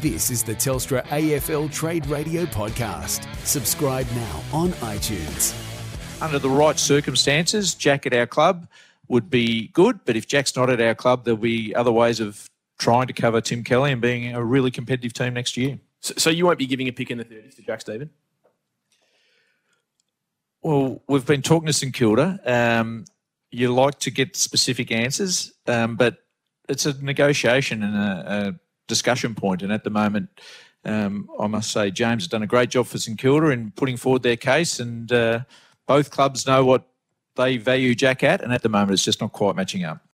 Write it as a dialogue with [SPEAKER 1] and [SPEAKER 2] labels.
[SPEAKER 1] This is the Telstra AFL Trade Radio podcast. Subscribe now on iTunes.
[SPEAKER 2] Under the right circumstances, Jack at our club would be good, but if Jack's not at our club, there'll be other ways of trying to cover Tim Kelly and being a really competitive team next year.
[SPEAKER 3] So you won't be giving a pick in the 30s to Jack Stephen?
[SPEAKER 2] Well, we've been talking to St Kilda. You like to get specific answers, but it's a negotiation and a discussion point. And at the moment, I must say, James has done a great job for St Kilda in putting forward their case, and both clubs know what they value Jack at, and at the moment it's just not quite matching up.